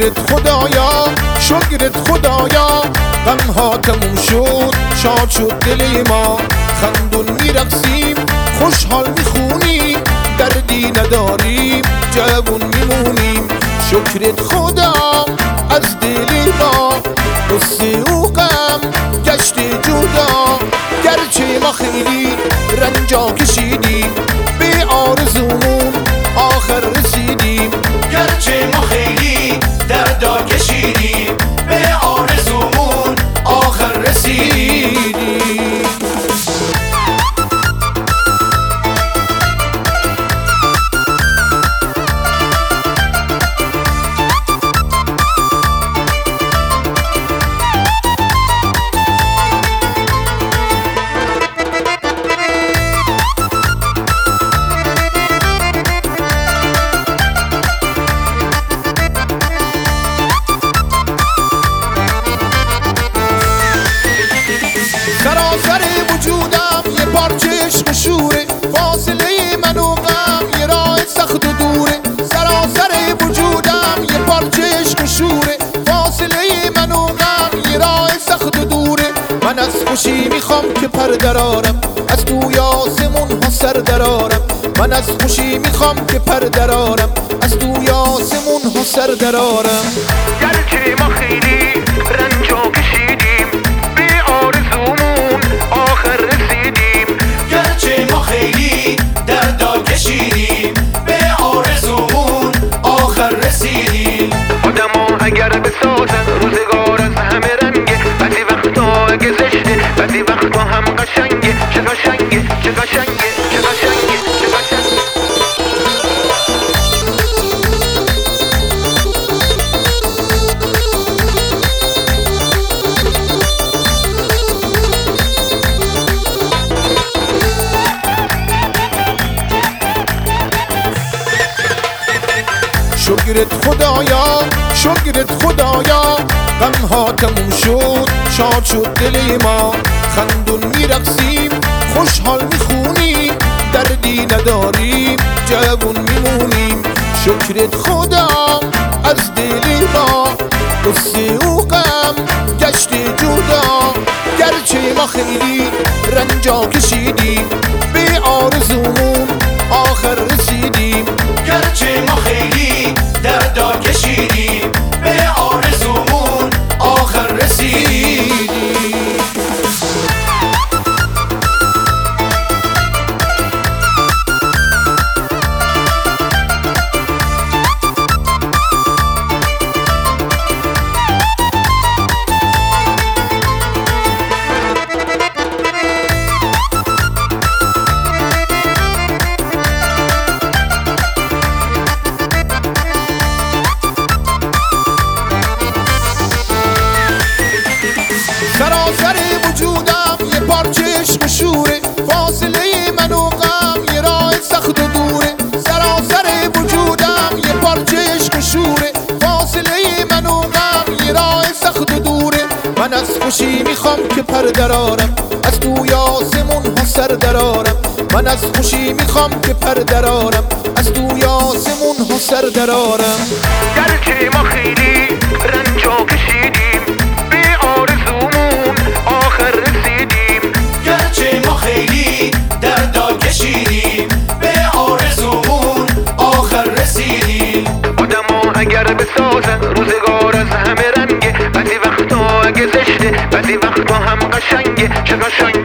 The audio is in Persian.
شکرت خدایا، شکرت خدایا، غمها تموم شد، شاد شد دل ما، خندون میرقصیم، خوشحال میخونیم، دردی نداریم، جوون میمونیم. شکرت خدا از دل ما، قصه و غم گشت جدا، گرچه ما خیلی رنجا کشیدیم، به آرزومون آخر رسیدیم. گرچه ما خیلی دردا کشیدیم، به آرزومون آخر رسیدیم. سراسر وجودم یه پارچه عشق و شوره، فاصله من و غم یه راه سخت و دوره. سراسر وجودم یه پارچه عشق و شوره، فاصله من و غم یه راه سخت و دوره. من از خوشی میخوام که پر درارم، از توی آسمون ها سر درارم. من از خوشی میخوام که پر درارم، از توی آسمون ها سر درارم. گرچه ما خیلی رنجا کشیدیم، به آرزومون آخر رسیدیم. گرچه ما خیلی دردا کشیدیم، به آرزومون آخر رسیدیم. آدما اگر بسازن روزگار از همه رنگه، بعضی وقتا اگه زشته، بعضی وقتا هم قشنگه. چه قشنگه، چه قشنگه، چه قشنگه، چه قشنگه. شکرت خدایا، شکرت خدایا، غمها تموم شد، شاد شد دل ما، خندون میرقصیم، خوشحال میخونیم، دردی نداریم، جوون میمونیم. شکرت خدا از دل ما، قصه و غم گشت جدا، گرچه ما خیلی رنجا کشیدیم، به آرزومون آخر رسیدیم. گرچه ما خیلی دردا کشیدیم، به آرزومون آخر رسیدیم. سراسر وجودم یه پارچه عشق و شوره، فاصله من و غم یه راه سخت و دوره. سراسر وجودم یه پارچه عشق و شوره، فاصله من و غم یه راه سخت و دوره. من از خوشی میخوام که پر درارم، از توی آسمون ها سر درارم. من از خوشی میخوام که پر درارم، از توی آسمون ها سر درارم. گرچه ما خیلی رنجا کشیدیم، به آرزومون آخر رسیدیم. گرچه ما خیلی دردا کشیدیم، به آرزومون آخر رسیدیم. آدما اگر بسازن روزگار از همه رنگه، بعضی وقتا اگه زشته، بعضی وقتا هم قشنگه. چه قشنگه